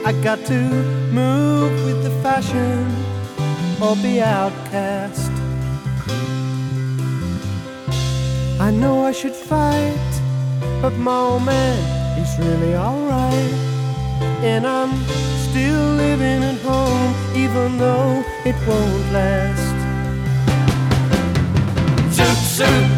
I got to move with the fashion or be outcast. I know I should fight, but my old man, he's really alright. And I'm still living at home, even though it won't last. Zoot, zoot.